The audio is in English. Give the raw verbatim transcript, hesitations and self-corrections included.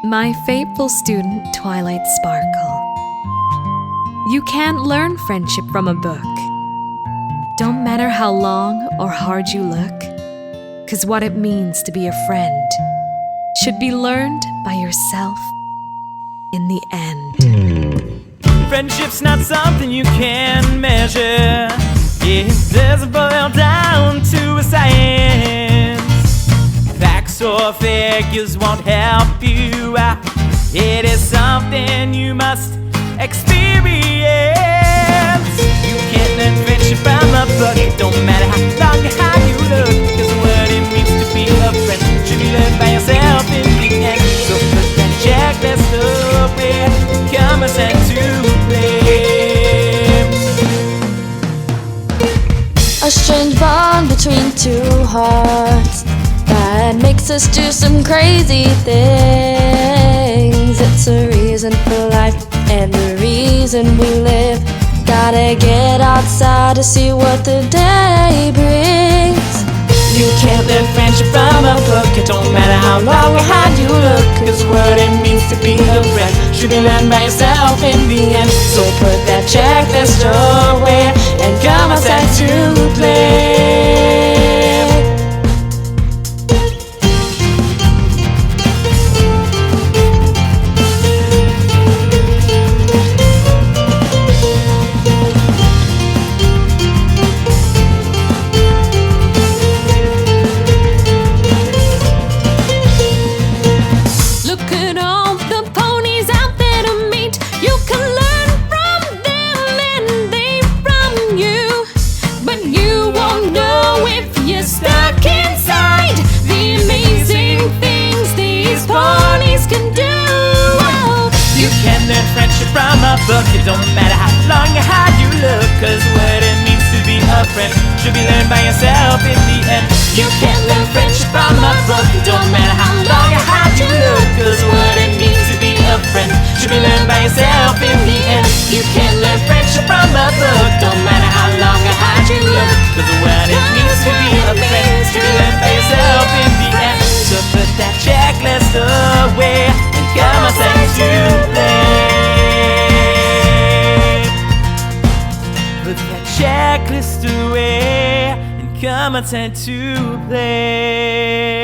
My faithful student, Twilight Sparkle. You can't learn friendship from a book. Don't matter how long or hard you look, 'cause what it means to be a friend should be learned by yourself in the end. Friendship's not something you can measure. It doesn't boil down to a science. Facts or figures won't help you out. It is something you must experience. You can't learn friendship from a book. It don't matter how long or how you look, 'cause what it means to be a friend should be learned by yourself in the end. So put that checklist away, come and send to play. A strange bond between two hearts that makes us do some crazy things. It's a reason for life and the reason we live. Gotta get outside to see what the day brings. You can't learn friendship from a book. It don't matter how long or hard you look, 'cause what it means to be a friend should be learned by yourself in the end. So put that checklist away and come outside to play. Learn friendship from a book. It don't matter how long or hard you look, 'cause what it means to be a friend should be learned by yourself in the end. You can't learn friendship from a book. It don't matter how long or hard you look, 'cause what it means to be a friend should be learned by yourself in the end. You can't learn friendship from a book. Don't matter how long or hard you look, 'cause what it means to be a friend should be learned by yourself in the end. So put that checklist away and come outside to play. Put that checklist away and come outside to play.